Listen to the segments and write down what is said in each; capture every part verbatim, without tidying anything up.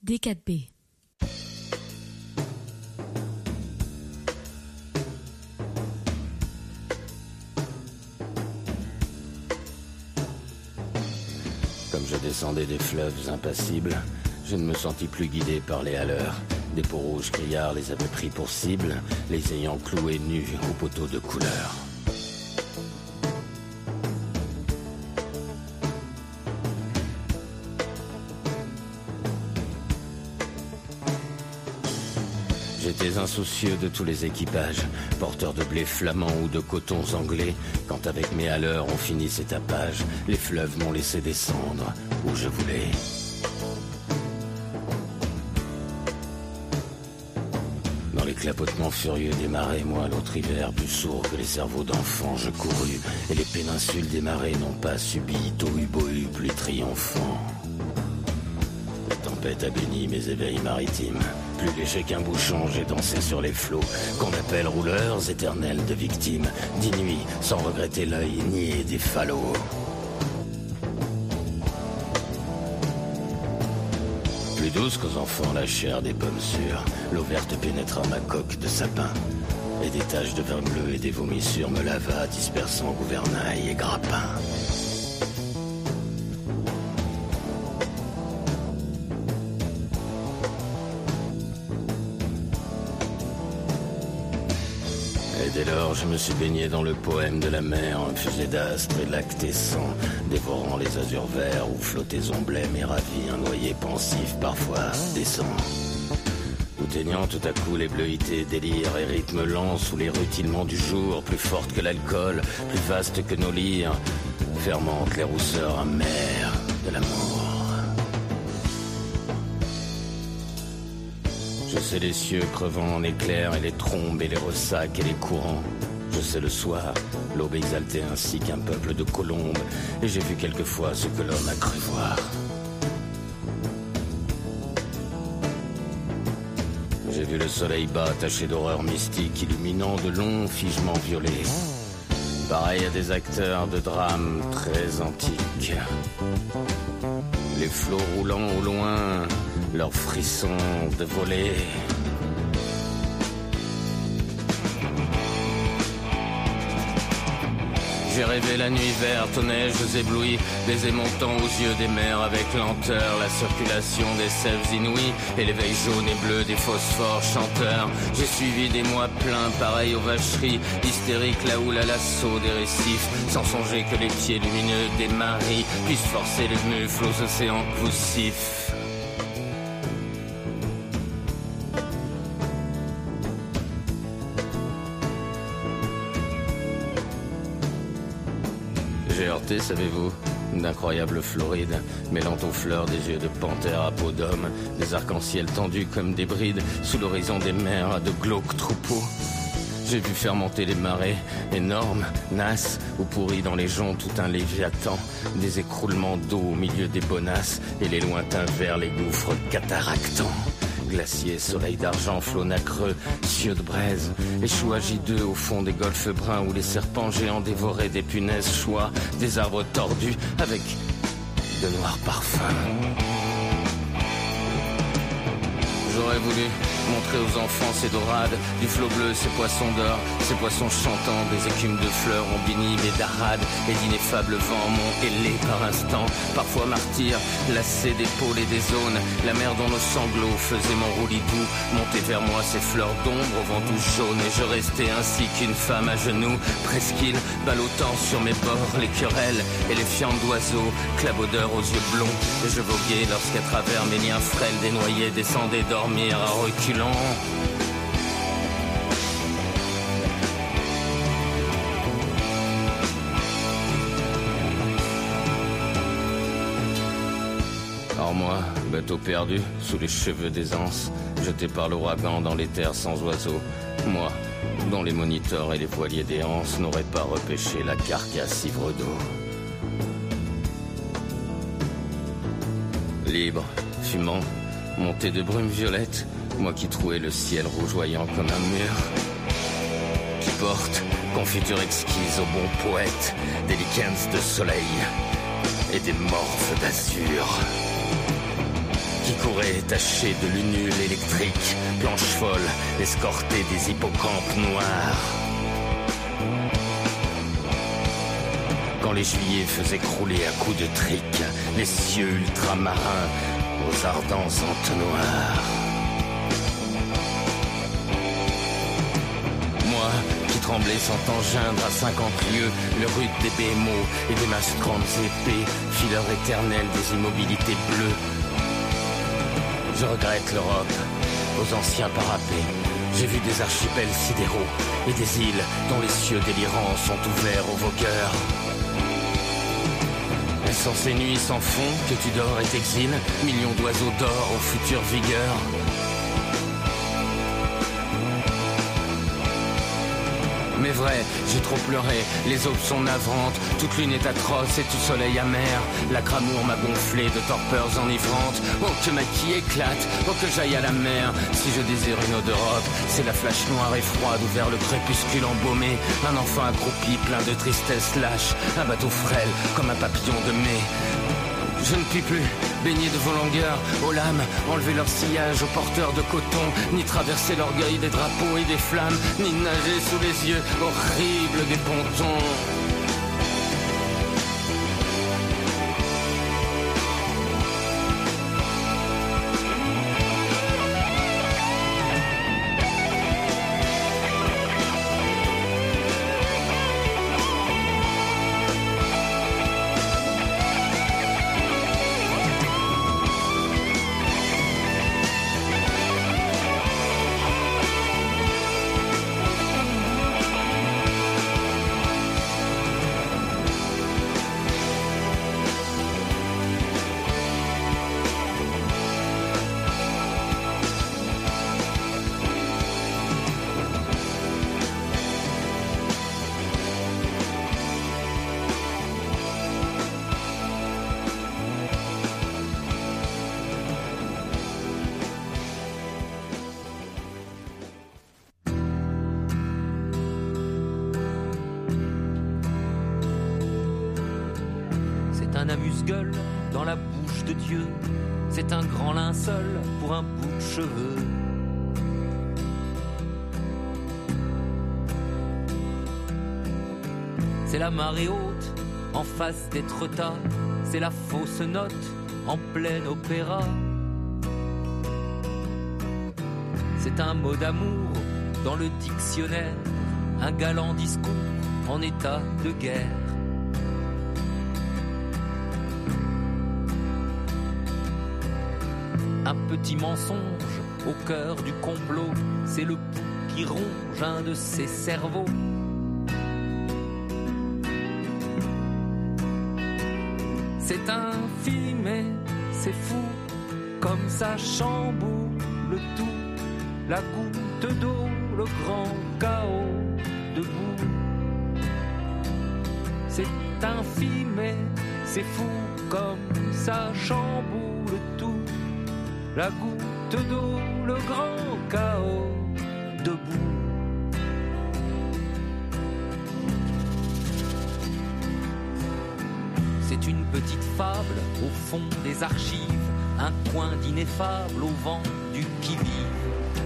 D quatre B. Comme je descendais des fleuves impassibles, je ne me sentis plus guidé par les haleurs. Des peaux rouges criards les avaient pris pour cible, les ayant cloués nus aux poteaux de couleur. J'étais insoucieux de tous les équipages, porteurs de blé flamand ou de cotons anglais. Quand avec mes haleurs on finit ces tapages, les fleuves m'ont laissé descendre où je voulais. Dans les clapotements furieux des marées, moi l'autre hiver, plus sourd que les cerveaux d'enfants, je courus, et les péninsules des marées n'ont pas subi tohu-bohu plus triomphant. La tempête a béni mes éveils maritimes. Plus léger qu'un bouchon, j'ai dansé sur les flots qu'on appelle rouleurs éternels de victimes. Dix nuits, sans regretter l'œil nié des falots. Plus douce qu'aux enfants la chair des pommes sûres, l'eau verte pénétra ma coque de sapin. Et des taches de vin bleu et des vomissures me lava, dispersant gouvernail et grappin. Dès lors, je me suis baigné dans le poème de la mer, un fusée d'astres et lactescents, dévorant les azurs verts où flottaison blême et ravi, un noyer pensif parfois décent. Tout teignant tout à coup les bleuités, délire et rythme lent sous les rutilements du jour, plus forte que l'alcool, plus vaste que nos lyres, fermente les rousseurs amères de l'amour. Je sais les cieux crevant en éclairs et les trombes et les ressacs et les courants. Je sais le soir, l'aube exaltée ainsi qu'un peuple de colombes. Et j'ai vu quelquefois ce que l'homme a cru voir. J'ai vu le soleil bas taché d'horreur mystique, illuminant de longs figements violets. Pareil à des acteurs de drames très antiques. Les flots roulant au loin, leurs frissons de volée. J'ai rêvé la nuit verte aux neiges éblouies, baiser montant aux yeux des mers avec lenteur, la circulation des sèves inouïes et l'éveil jaune et bleu des phosphores chanteurs. J'ai suivi des mois pleins, pareils aux vacheries, hystériques là où la lasso des récifs, sans songer que les pieds lumineux des maris puissent forcer les mufles aux océans poussifs. J'ai heurté, savez-vous, d'incroyables florides, mêlant aux fleurs des yeux de panthère à peau d'homme, des arcs-en-ciel tendus comme des brides, sous l'horizon des mers à de glauques troupeaux. J'ai vu fermenter les marées, énormes, nasses, ou pourris dans les joncs tout un léviathan, des écroulements d'eau au milieu des bonasses, et les lointains vers les gouffres cataractants. Glaciers, soleil d'argent, flots nacreux, cieux de braise, échoués agideux au fond des golfes bruns où les serpents géants dévoraient des punaises choix, des arbres tordus avec de noirs parfums. J'aurais voulu montrer aux enfants ces dorades, du flot bleu, ces poissons d'or, ces poissons chantants, des écumes de fleurs ombinimes et d'arades, et d'ineffables vents monts ailés par instant, parfois martyrs, lassés d'épaules et des zones, la mer dont nos sanglots faisaient mon roulidou, monter vers moi ces fleurs d'ombre au vent tout jaune, et je restais ainsi qu'une femme à genoux, presqu'île, ballottant sur mes bords les querelles et les fientes d'oiseaux, clabaudeurs aux yeux blonds, et je voguais lorsqu'à travers mes liens frêles des noyés descendaient dormir à reculons. Or moi, bateau perdu, sous les cheveux des anses, jeté par l'ouragan dans les terres sans oiseaux, moi, dont les moniteurs et les voiliers des anses n'auraient pas repêché la carcasse ivre d'eau. Libre, fumant, monté de brume violette, moi qui trouais le ciel rougeoyant comme un mur, qui porte confiture exquise au bon poète, des lichens de soleil et des morphes d'azur. qui courait taché de lunules électriques, planche folle, escorté des hippocampes noirs. Quand les juillets faisaient crouler à coups de trique les cieux ultramarins aux ardents entonnoirs. Moi, qui tremblais sans t'engeindre à cinquante lieues, le rude des bémots et des masses grandes épées, fileur éternel des immobilités bleues. Je regrette l'Europe, aux anciens parapets. J'ai vu des archipels sidéraux et des îles dont les cieux délirants sont ouverts aux vogueurs. Elles sont ces nuits sans fond que tu dors et t'exiles, millions d'oiseaux d'or aux futures vigueurs. Mais vrai, j'ai trop pleuré, les aubes sont navrantes, toute lune est atroce et tout soleil amer. L'acre amour m'a gonflé de torpeurs enivrantes. Oh que ma quille éclate, oh que j'aille à la mer. Si je désire une eau d'Europe, c'est la flash noire et froide où vers le crépuscule embaumé, un enfant accroupi plein de tristesse lâche, un bateau frêle comme un papillon de mai. Je ne puis plus baigner de vos longueurs, aux lames, enlever leur sillage aux porteurs de coton, ni traverser l'orgueil des drapeaux et des flammes, ni nager sous les yeux horribles des pontons. Un amuse-gueule dans la bouche de Dieu, c'est un grand linceul pour un bout de cheveux. C'est la marée haute en face d'Étretat, c'est la fausse note en plein opéra. C'est un mot d'amour dans le dictionnaire, un galant discours en état de guerre. Un petit mensonge au cœur du complot, c'est le pouls qui ronge un de ses cerveaux. C'est infime, c'est fou, comme ça chamboule tout. La goutte d'eau, le grand chaos debout. C'est infime, c'est fou, comme ça chamboule tout. La goutte d'eau, le grand chaos, debout. C'est une petite fable au fond des archives, un coin d'ineffable au vent du qui-vive.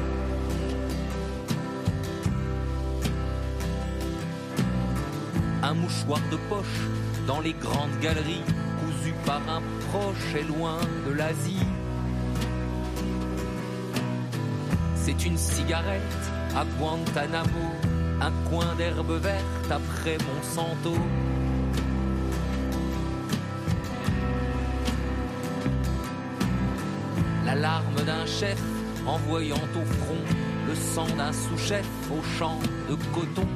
Un mouchoir de poche dans les grandes galeries, cousu par un proche et loin de l'Asie. C'est une cigarette à Guantanamo, un coin d'herbe verte après Monsanto. La larme d'un chef en voyant au front le sang d'un sous-chef au champ de coton.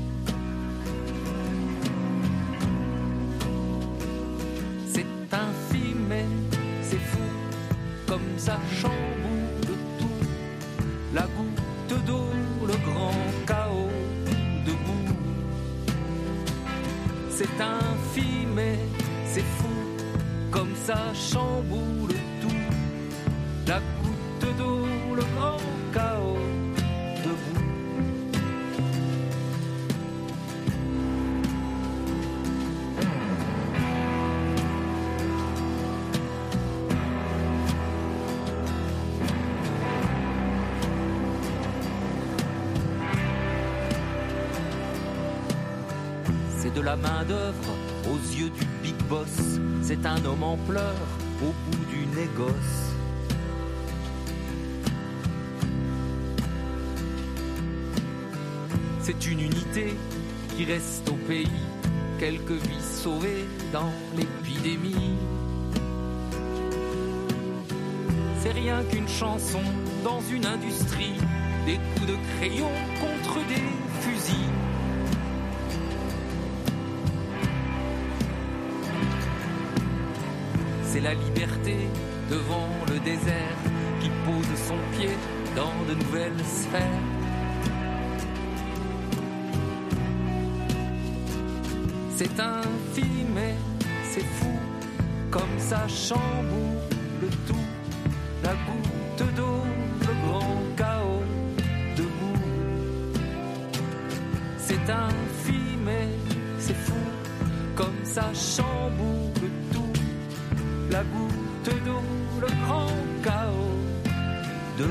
C'est infime, c'est fou, comme ça chamboule. La goutte d'eau, le grand chaos debout. C'est infime, c'est fou, comme ça chamboule tout. La goutte d'eau, le grand chaos debout. c'est de la main d'œuvre aux yeux du big boss. C'est un homme en pleurs au bout du négoce. C'est une unité qui reste au pays, quelques vies sauvées dans l'épidémie. C'est rien qu'une chanson dans une industrie, des coups de crayon contre des fusils. C'est la liberté devant le désert qui pose son pied dans de nouvelles sphères. C'est infime mais c'est fou, comme ça chamboule tout. La goutte d'eau, le grand chaos debout. C'est infime mais c'est fou, comme ça chamboule tout. La goutte d'eau, le grand chaos debout.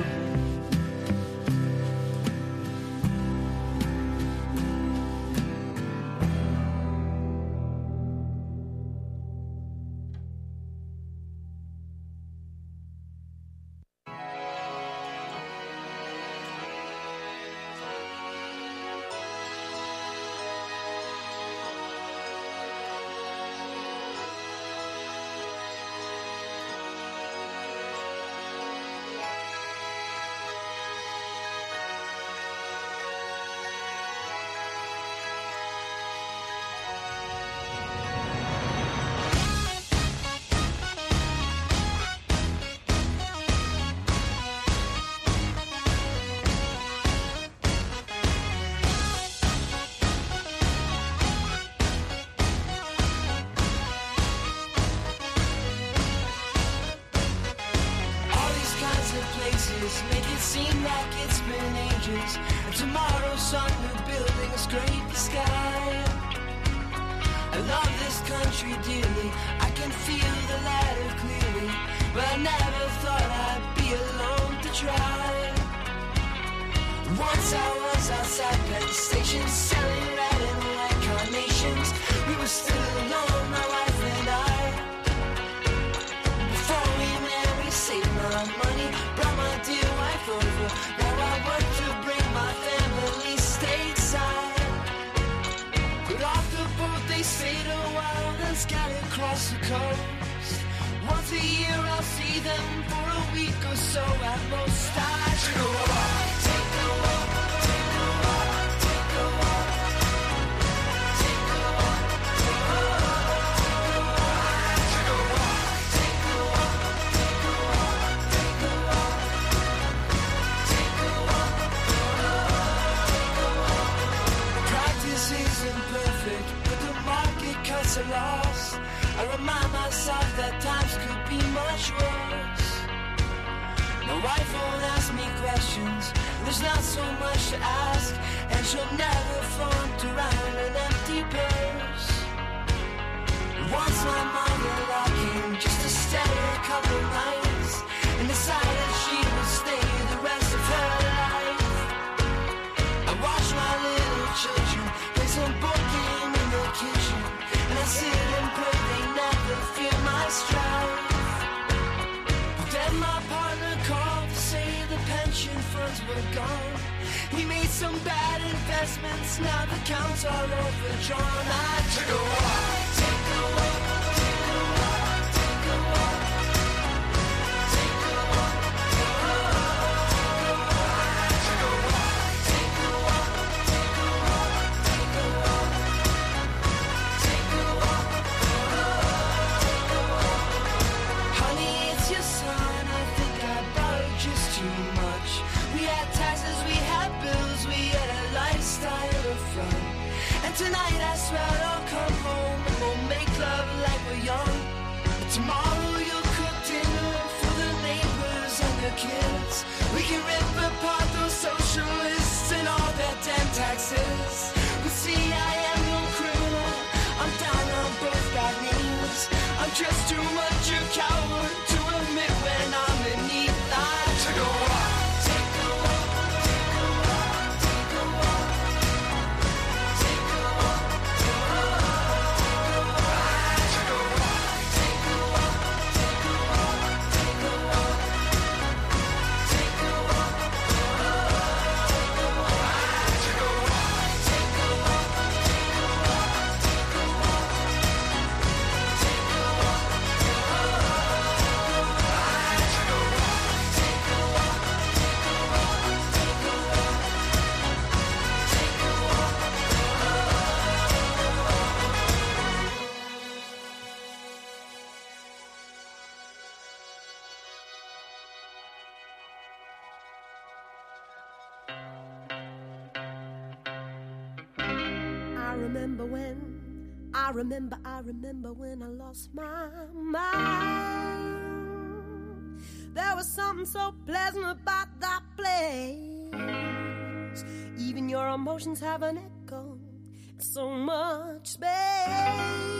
Just too much a coward to admit when I'm beneath. I took a walk, take a walk, take a walk, take a walk, take a walk, take a walk. remember when, I remember, I remember when I lost my mind. There was something so pleasant about that place. Even your emotions have an echo, so much space.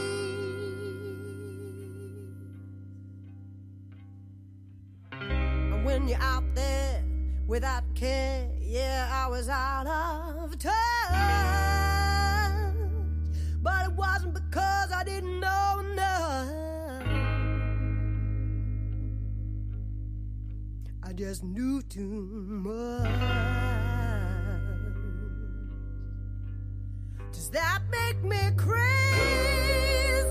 And when you're out there without care, yeah, I was out of touch. But it wasn't because I didn't know enough. I just knew too much. Does that make me crazy?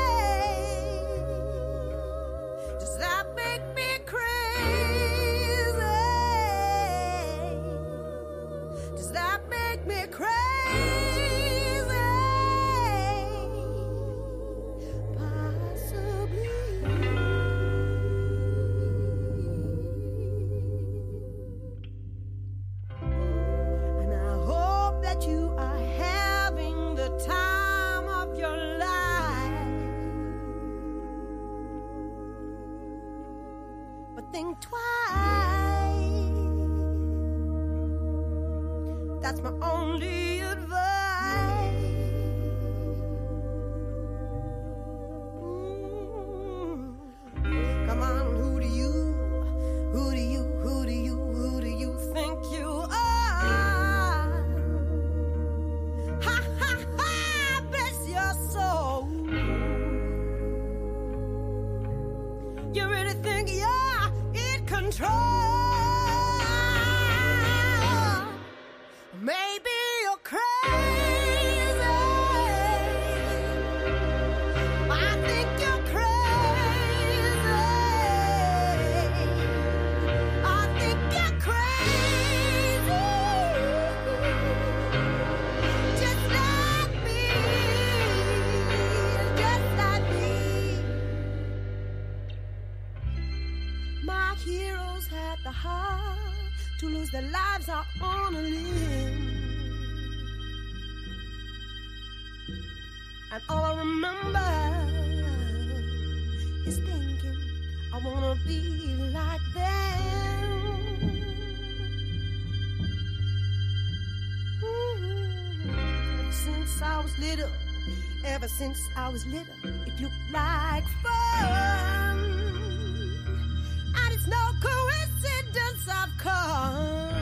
Does that make me crazy? Does that make me crazy? You are having the time of your life, but think twice. That's my only advice. Mm. Come on, who do you, who do you, who do you, who do you think you are? You really think you're in control? Maybe you're crazy. I think you're crazy. I think you're crazy. Just like me. Just like me. My heroes had the heart to lose their lives out on a limb. And all I remember is thinking I wanna be like them. Mm-hmm. Ever since I was little, ever since I was little, it looked like fun. And it's no coincidence I've come.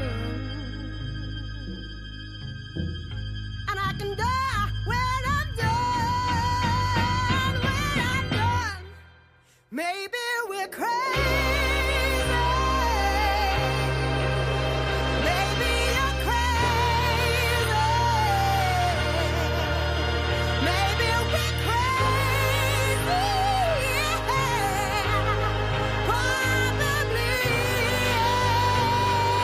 And I can die when I'm done. When I'm done. Maybe we're crazy. Maybe you're crazy. Maybe we're crazy. Yeah. Probably. Yeah.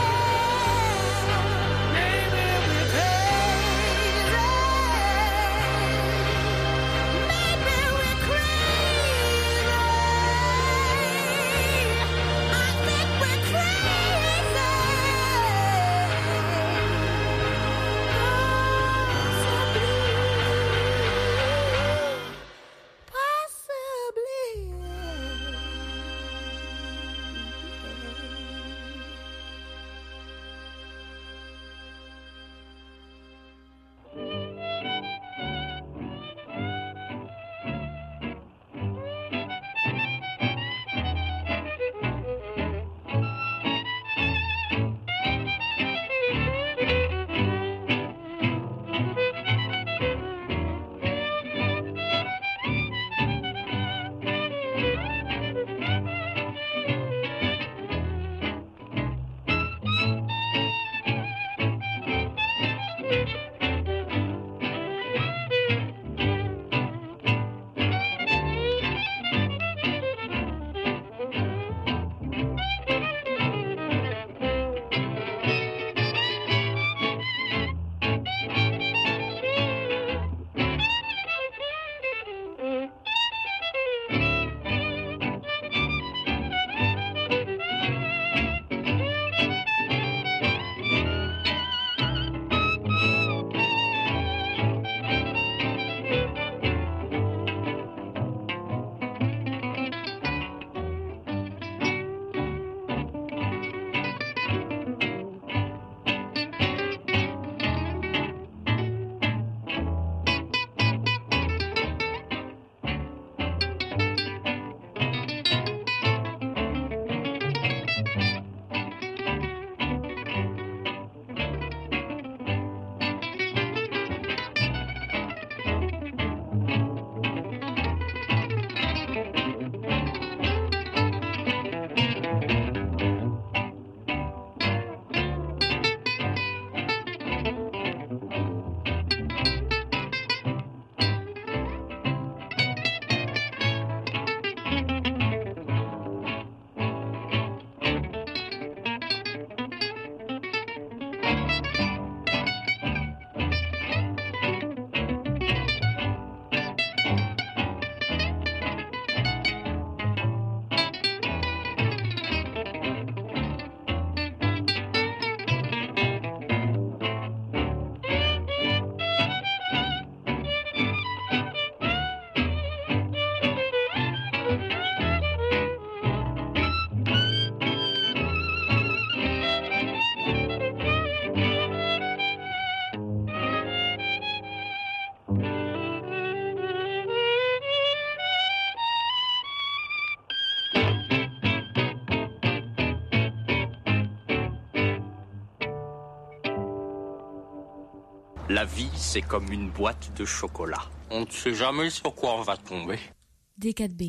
La vie, c'est comme une boîte de chocolat. On ne sait jamais sur quoi on va tomber. D quatre B.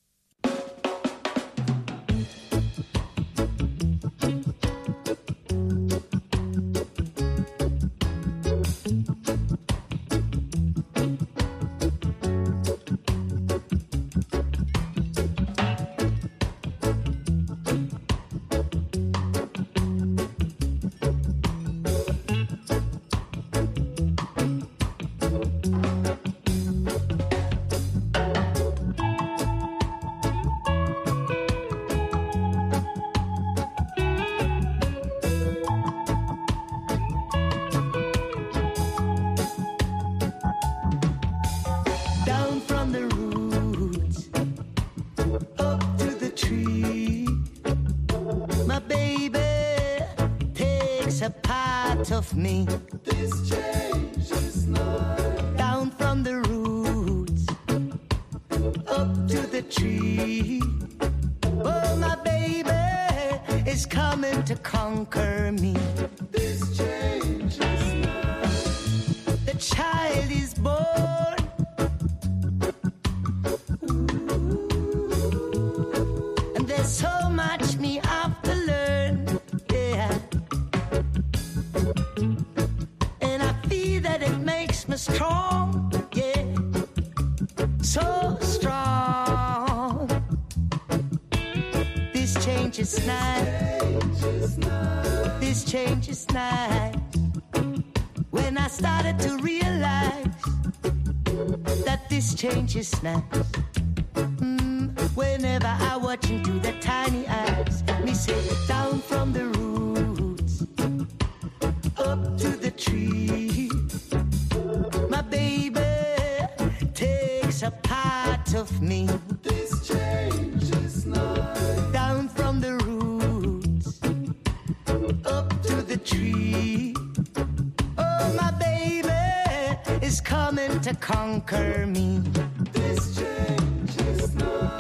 Of me. This change is not down from the roots up to the tree. Oh, my baby is coming to conquer me. This change is not. The child is born. Ooh. And there's so much me have to learn. Yeah. Strong, yeah, so strong. This change is nice. This change is nice. When I started to realize that this change is nice. Mm, whenever I watch into the tiny eyes, me say down from the roots up to the tree. My baby takes a part of me. This change is nice. Down from the roots up to the tree. Oh, my baby is coming to conquer me. This change is nice.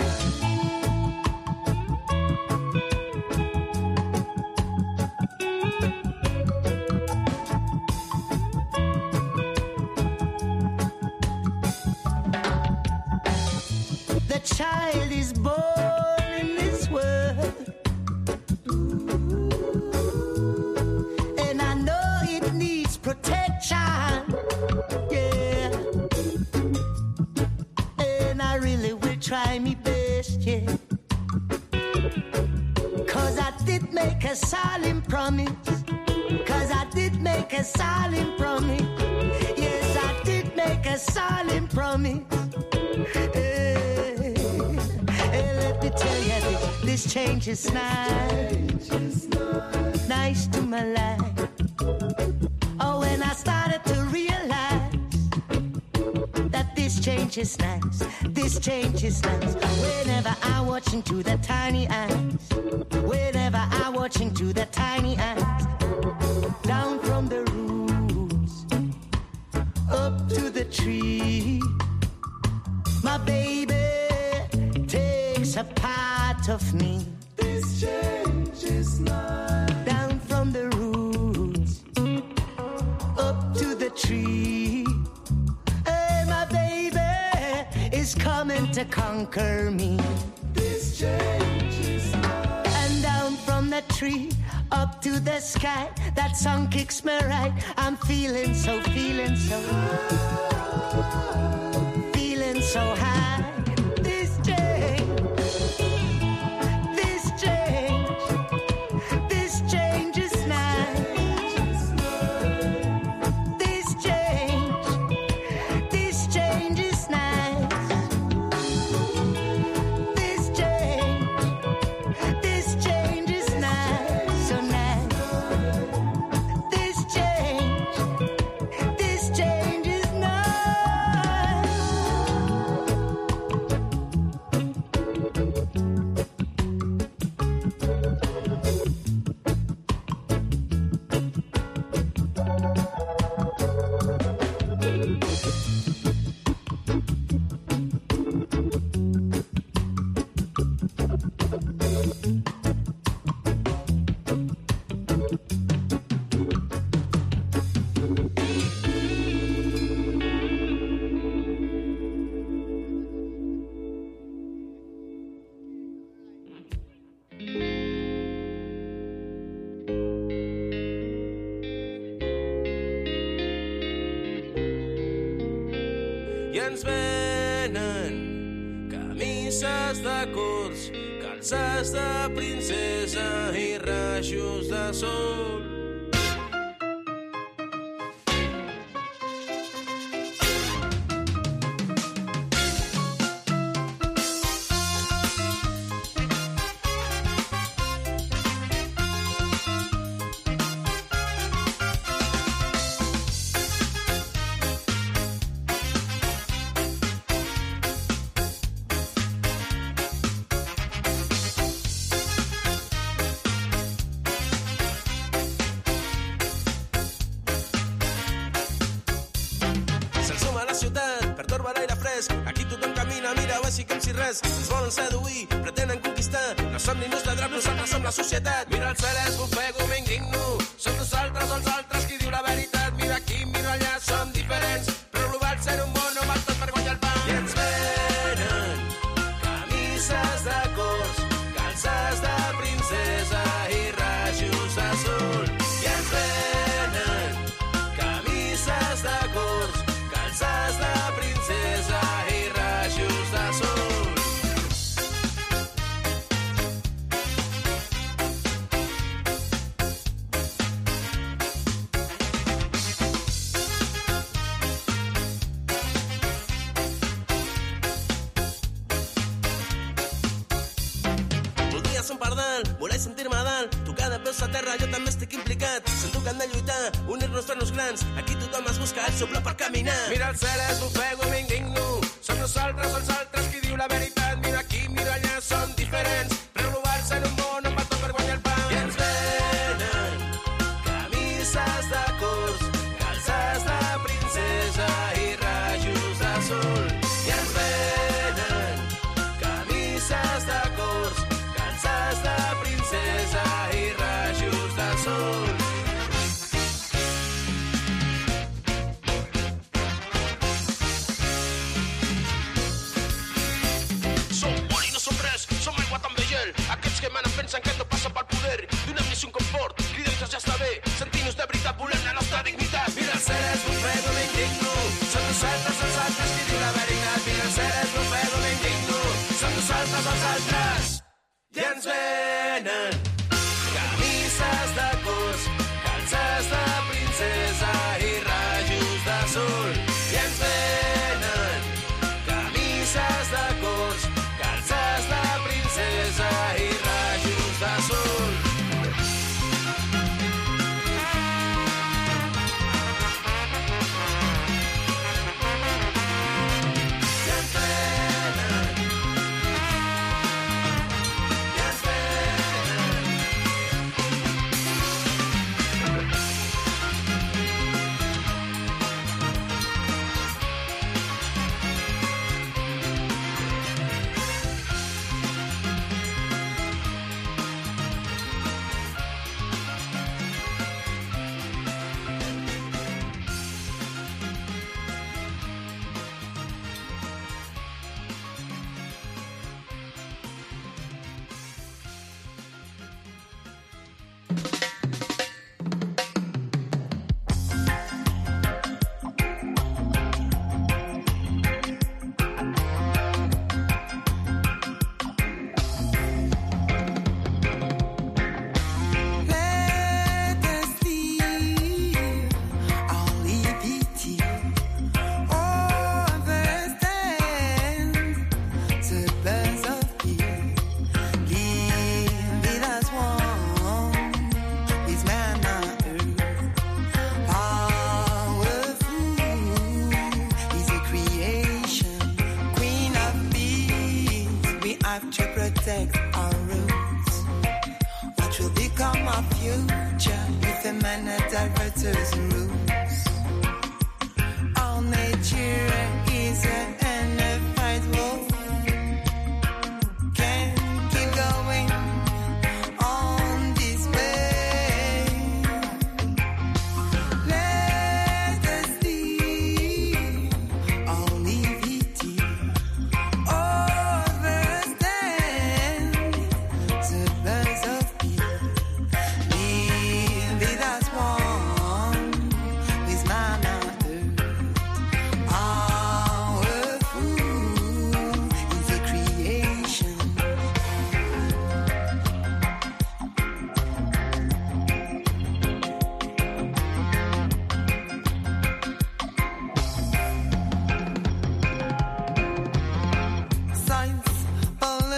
Child is born in this world. Ooh. And I know it needs protection. Yeah. And I really will try my best, yeah. Cause I did make a solemn promise. Cause I did make a solemn promise. Yes, I did make a solemn promise. Tell you this, this change is nice, nice to my life. Oh, when I started to realize that this change is nice, this change is nice. Whenever I watch into the tiny eyes, whenever I watch into the tiny eyes, down from the roots up to the tree, my baby a part of me. This change is not down from the roots up to the tree. Hey, my baby is coming to conquer me. This change is not. And down from the tree up to the sky, that song kicks me right. I'm feeling so, feeling so, feeling so high. This change is nice. i ens venen camises de cors, calces de princesa i rajos de sol. Ens volen seduir, pretenen conquistar. No som ni nus de drap, nosaltres som la societat. Mira el cel, és bufego, m'indigno. Som nosaltres els altres qui diu la veritat. Mira aquí, mira allà, som diferents. Però global ser un món, no val tot per guanyar el pa. I ens venen camises de cors, calces de princesa i rajos de sol. I ens venen camises de cors, calces de princesa i rajos de sol. Voler sentir-me a dalt, tocar de peus a terra, jo també estic implicat. Sento que hem de lluitar, unir-nos, fer-nos grans. Aquí tothom es busca el seu pla per caminar. Mira el cel, és bufego i m'indigno. Som nosaltres els altres qui diu la veritat. Mira aquí, mira allà, som diferents. Però global-se en un món on va tot per guanyar el pa. I ens venen camises de cors, calces de princesa i rajos de sol. I ens venen camises de cors, calces de princesa i rajos de sol. Som molt i no som res, som aigua també gel. Aquests que manen pensen que no passa pel poder. Donem-los un confort, cridem que ja està bé. Sentim-nos de veritat, volem la nostra dignitat. Mira el cel, és bufego, m'indigno. Som nosaltres els altres qui diu la veritat. Mira el cel, és bufego, m'indigno. Som nosaltres els altres. I ens venen camises de cors, calces de princesa i rajos de sol. I ens venen camises de cors, calces de princesa i rajos de sol.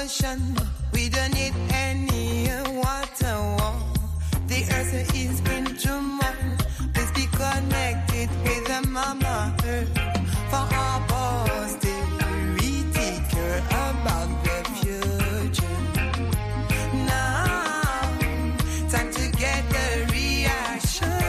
ocean. We don't need any water wall. The earth is instrument. Please be connected with the mama earth for our posterity. Care about the future. Now, time to get the reaction.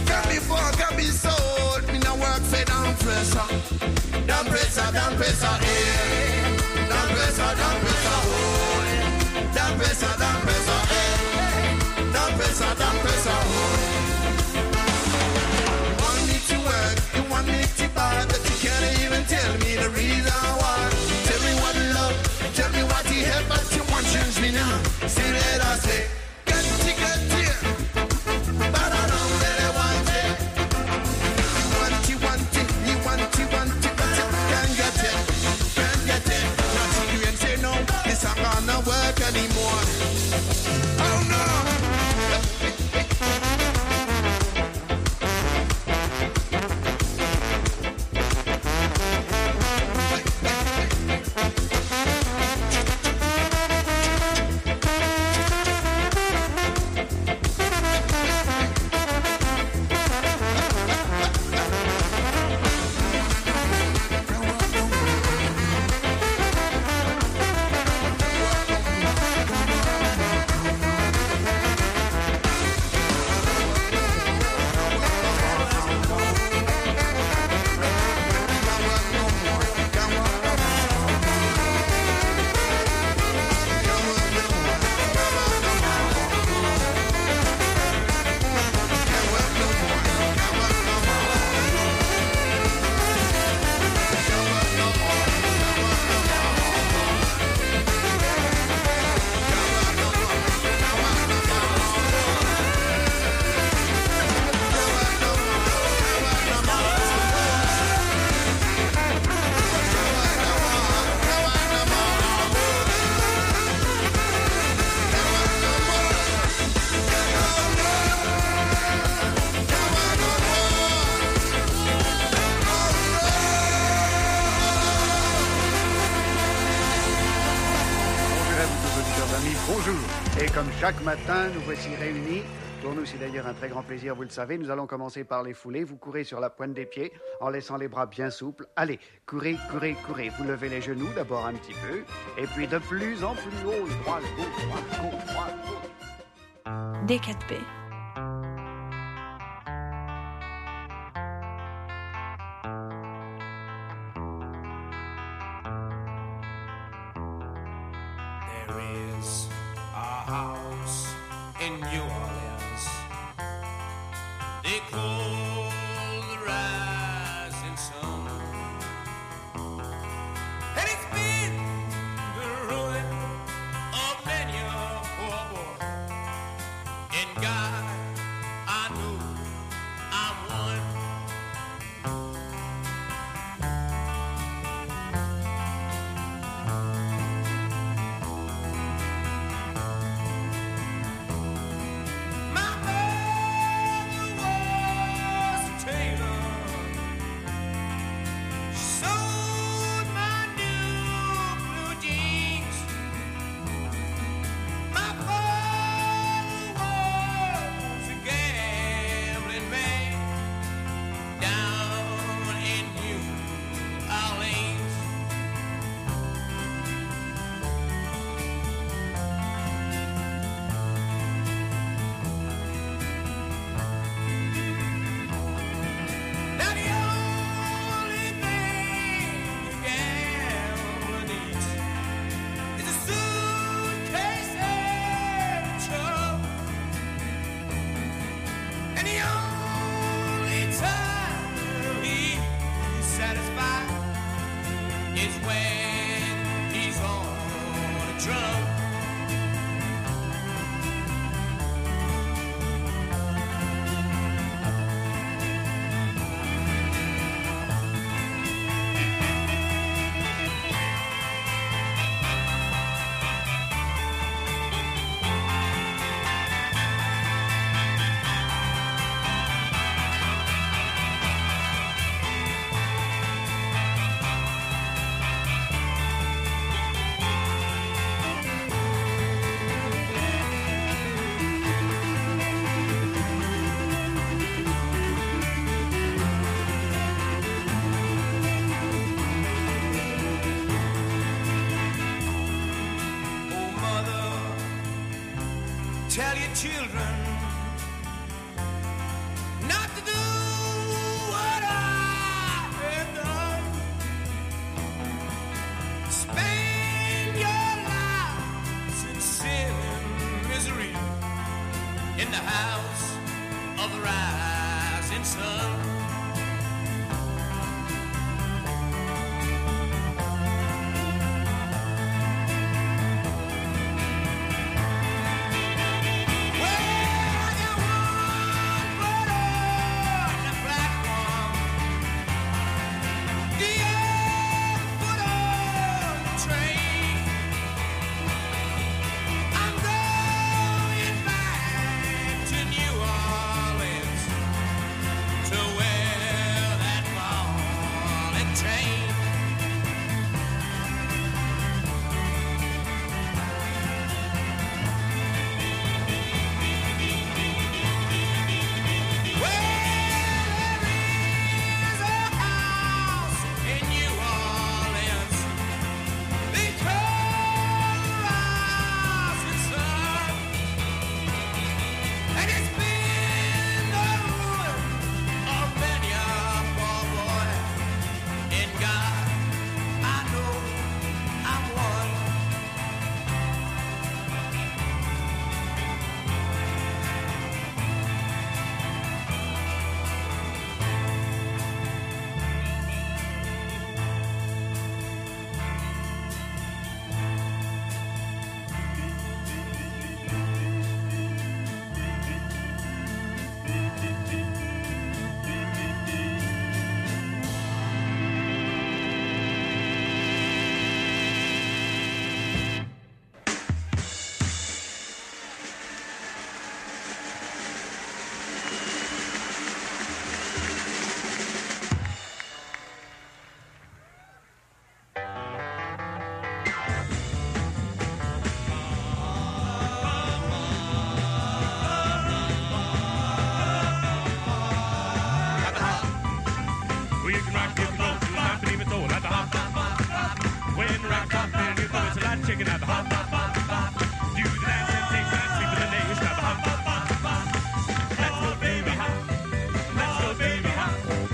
Can be bought, can be sold. Me no work for down pressure. Down pressure, down pressure, eh. Down pressure, down pressure, hold. Down pressure, down pressure, eh. Down pressure, down pressure, hold. You want me to work, you want me to buy, but you can't even tell me the reason why. Tell me what love, tell me what he help, but you won't change me now. See that I say, get it, get it, but I don't really want it. You want it, want it, you want it, want it, but you can't get it, can't get it. Now see you and say no, this ain't gonna work anymore. Oh no. Chaque matin, nous voici réunis. Pour nous, c'est d'ailleurs un très grand plaisir, vous le savez. Nous allons commencer par les foulées. Vous courez sur la pointe des pieds en laissant les bras bien souples. Allez, courez, courez, courez. Vous levez les genoux d'abord un petit peu. Et puis de plus en plus haut, droite, gauche, droite, gauche, droite, gauche. D quatre P. In New Orleans, they call the rising sun, and it's been the ruin of many a poor boy. And God, I know I'm one. Tell your children not to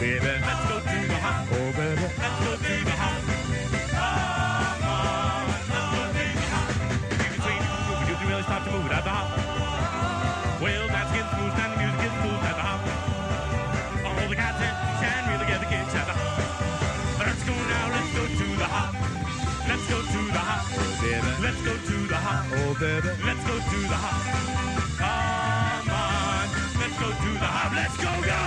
baby, let's go to the hop. Oh, baby, let's go to the hop. Come on, let's go to the hop. If you can swing it, move it, you can really start to move it at the hop. Well, that's getting smooth, and the music is smooth at the hop. All the guys can really get the kids at the hop. Let's go now, let's go to the hop. Let's go to the hop. Oh, baby, let's go to the hop. Oh, baby, let's go to the hop. Come on, let's go to the hop. Let's go, go!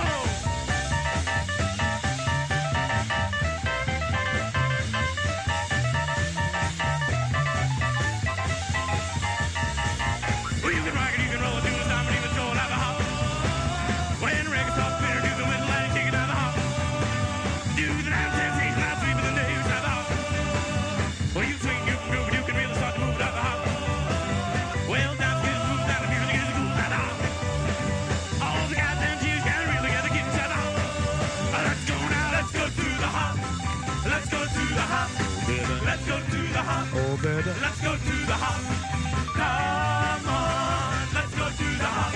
Well, you can rock it, you can roll it, do the stomp, and even throw it out the hop. When reggae starts clear, do the wind line, take it out the hop. Do the nine, ten, six, nine, three, but then the hips out the hop. Well, you swing, you can groove, and you can really start to move out the hop. Well, dance, get it, move down, the music is cool out the hop. All the guys and chicks can really get the kids out the hop. Let's go now, let's go to the hop. Let's go to the hop. Let's go to the hop. Oh, baby. Let's go to the hop. Come on, let's go to the hop.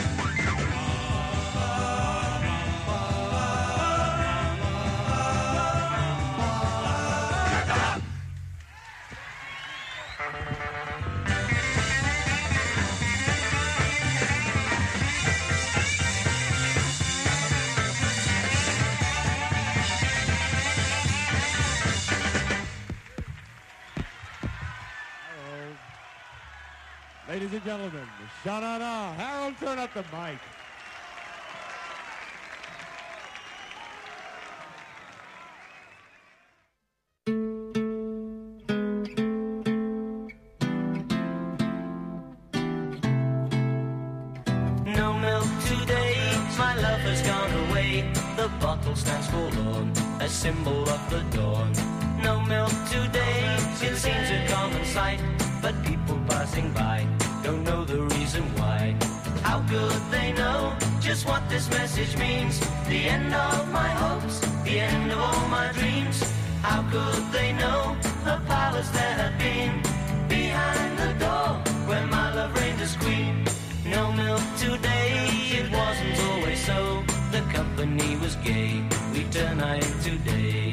Ladies and gentlemen, Sha-na-na. Harold, turn up the mic. No milk today, my lover's gone away. The bottle stands forlorn, a symbol of the dawn. No milk today, it seems a common sight, but people passing by don't know the reason why. How could they know just what this message means? The end of my hopes, the end of all my dreams. How could they know a palace there had been behind the door where my love reigned as queen? No milk today, it wasn't always so. The company was gay, we turn night into day.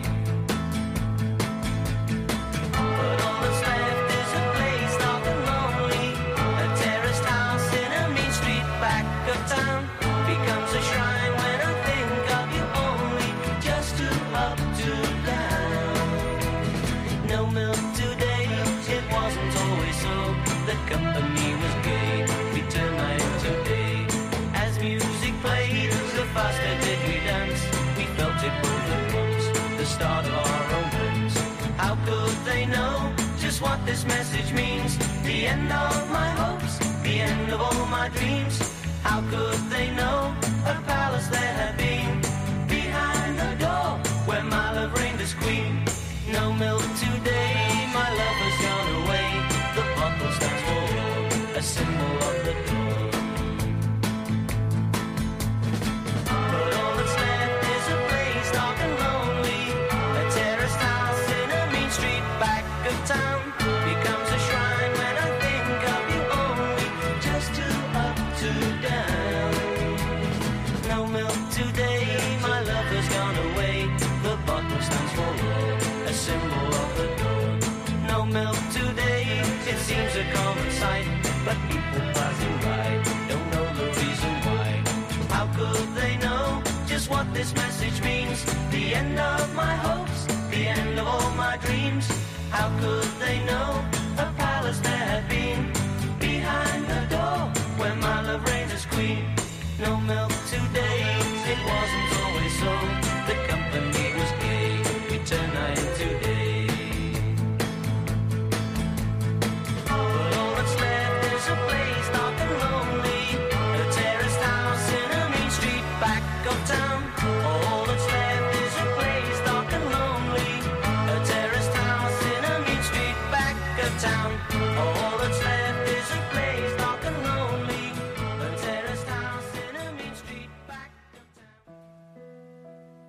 But all that's left is a place dark and lonely. A terraced house in a mean street back of town becomes a shrine when I think of you only. Just to up, to down. No milk today, it wasn't always so. The company was gay, we turn night into day. As music played, the faster did we dance. We felt it both at once, the start of our romance. How could they know just what this message means? The end of my hopes, the end of all my dreams. How could they know a palace there had been behind the door where my love reigned as queen? No milk today, my love has gone away. The bottle stands for a symbol of the dawn. But all that's left is a place dark and lonely. A terraced house in a mean street back of town becomes a shrine when I think of you only. Just to up, to down. No milk today, my love has gone away. The bottle stands for a symbol of the dawn. No milk today, it seems a common sight, but people passing by don't know the reason why. How could they know just what this message means? The end of my hopes, the end of all my dreams. How could they know a palace there had been behind the door where my love reigned as queen? No milk today, it wasn't always so. The company was gay, we turned night into day. But all that's left is a place dark and lonely. A terraced house in a mean street back of town. All that's left is a place dark and lonely. A terraced house in a mean street back of town. All that's left is a place dark and lonely. A terraced house in a mean street back of town.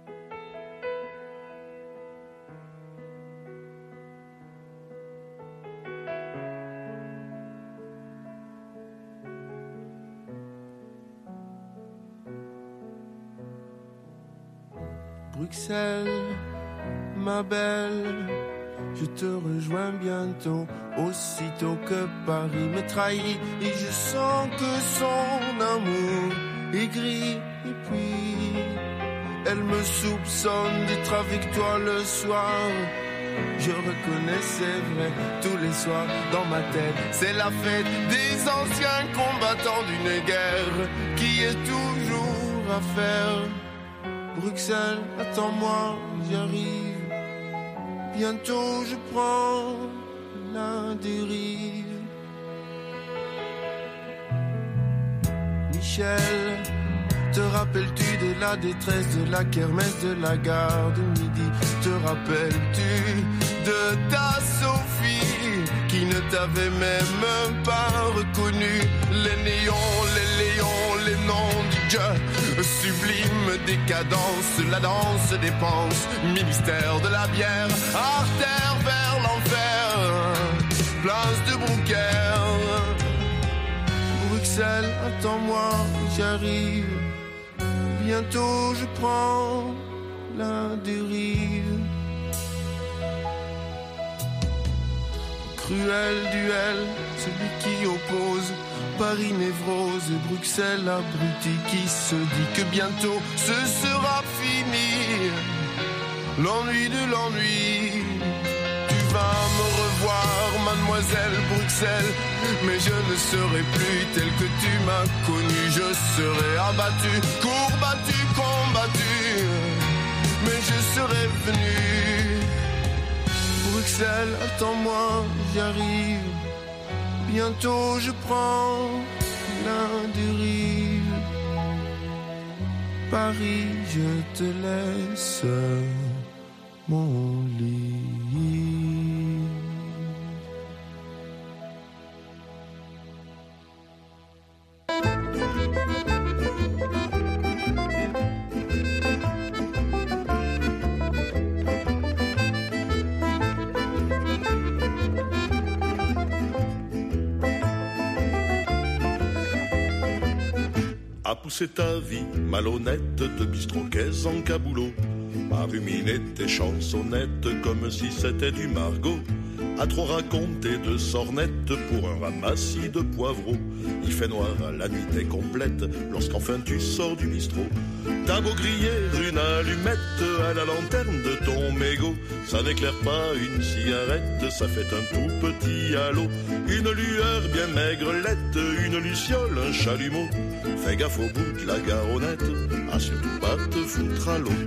Bruxelles, ma belle, je te rejoins bientôt, aussitôt que Paris me trahit et je sens que son amour est gris. Et puis, elle me soupçonne d'être avec toi le soir. Je reconnais, c'est vrai, tous les soirs dans ma tête, c'est la fête des anciens combattants d'une guerre qui est toujours à faire. Bruxelles, attends-moi, j'arrive. Bientôt je prends la dérive. Michel, te rappelles-tu de la détresse de la kermesse de la gare de midi? Te rappelles-tu de ta Sophie qui ne t'avait même pas reconnu? Les néons, les léons, les noms du Dieu sublime décadence, la danse des penses, ministère de la bière, artère vers l'enfer, place de Brouckère. Bruxelles, attends-moi, j'arrive. Bientôt je prends la dérive. Cruel duel, celui qui oppose Paris névrose et Bruxelles abruti qui se dit que bientôt ce sera fini. L'ennui de l'ennui. Tu vas me revoir, mademoiselle Bruxelles, mais je ne serai plus tel que tu m'as connu. Je serai abattu, courbattu, combattu, mais je serai venu. Bruxelles, attends-moi, j'arrive. Bientôt je prends la dérive. Paris, je te laisse mon lit. À pousser ta vie malhonnête de bistrot-caisse en caboulot, à ruminer tes chansonnettes comme si c'était du Margot, à trop raconter de sornettes pour un ramassis de poivreaux. Il fait noir, la nuit est complète lorsqu'enfin tu sors du bistrot. T'as beau griller une allumette à la lanterne de ton mégot, ça n'éclaire pas une cigarette, ça fait un tout petit halo. Une lueur bien maigrelette, une luciole, un chalumeau. Fais gaffe au bout de la garonnette, à surtout pas te foutre à l'eau.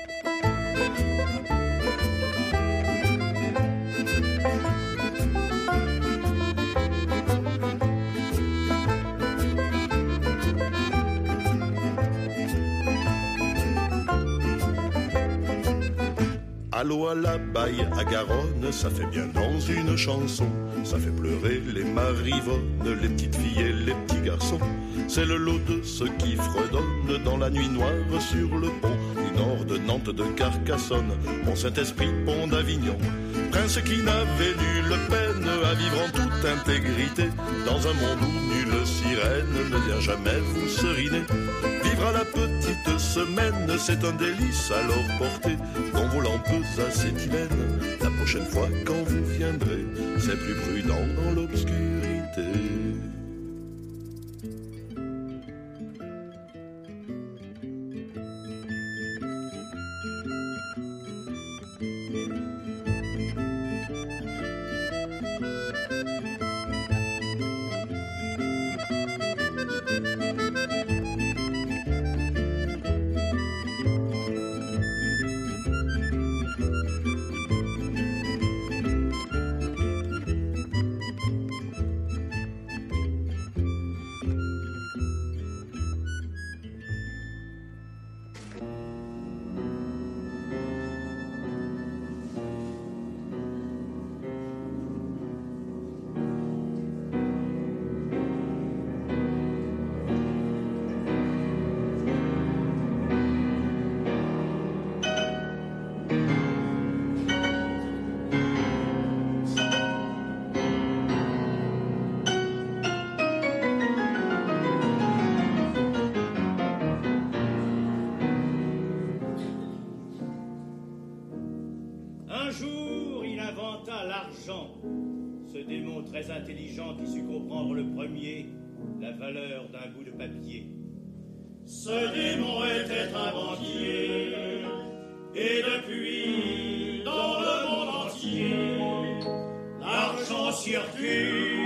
À l'eau, à la baille, à Garonne, ça fait bien dans une chanson. Ça fait pleurer les marivones, les petites filles et les petits garçons. C'est le lot de ceux qui fredonnent dans la nuit noire sur le pont du nord de Nantes, de Carcassonne, Mon Saint-Esprit, pont d'Avignon. Prince qui n'avait nulle peine à vivre en toute intégrité dans un monde où nulle sirène ne vient jamais vous seriner. Vivre à la petite semaine, c'est un délice alors porté dans vos lampes acétylène. La prochaine fois quand vous viendrez, c'est plus prudent dans l'obscurité. Un jour, il inventa l'argent. Ce démon très intelligent qui sut comprendre le premier la valeur d'un bout de papier. Ce démon était un banquier, et depuis, dans le monde entier, l'argent circule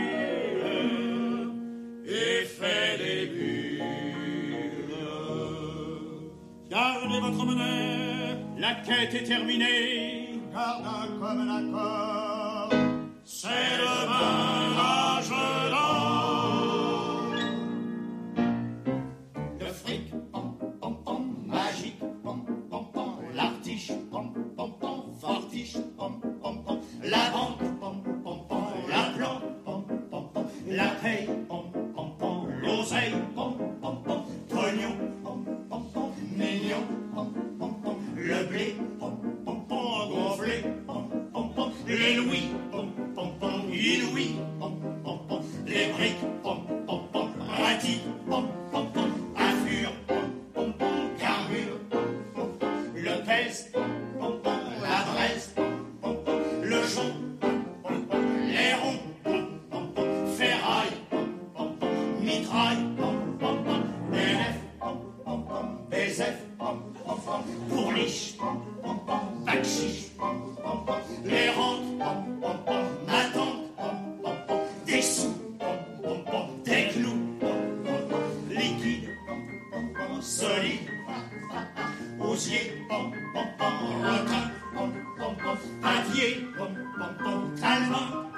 et fait des bulles. Gardez votre monnaie, la quête est terminée. Garde un commun accord, c'est demain l'âge d'or. Le fric, pom, pom, pom, magique, pom, pom, pom, l'artiche, pom, pom, pom, fortiche, pom, pom, pom, la banque, pom, pom, pom, la plante, pom, pom, pom, la paye, pom, pom, pom, l'oseille, pom, pom, pom, pognon, pom, pom, pom, mignon, pom, pom, pom, le blé, pom, pom, pom, gonflé, pom, pom, pom, les louis, pom, pom, pom, inouïs, pom, pom, pom, les briques, pom, pom, pom, ratis, pom, pom, pom, afflure, pom, pom, pom, carbure, pom, pom, pom, le pèse, pom, pom, pom, la braise, pom, pom, pom, le jonc, pom, pom, pom, les ronds, pom, pom, pom, ferraille, pom, pom, pom, mitraille, pom, pom, pom, B N F, pom, pom, pom, B Z F, pom, pom, pom, pourliche, pom, pom, pom, bac chiche, pom, pom, pom, les rentes, pom, pom, pom, ma tante, pom, pom, pom, des sous, pom, pom, pom, des clous, pom, pom, pom, liquide, pom, pom, pom, solide, osier, pom, pom, pom, requin, pom, pom, pom, papier, pom, pom, pom, calmant,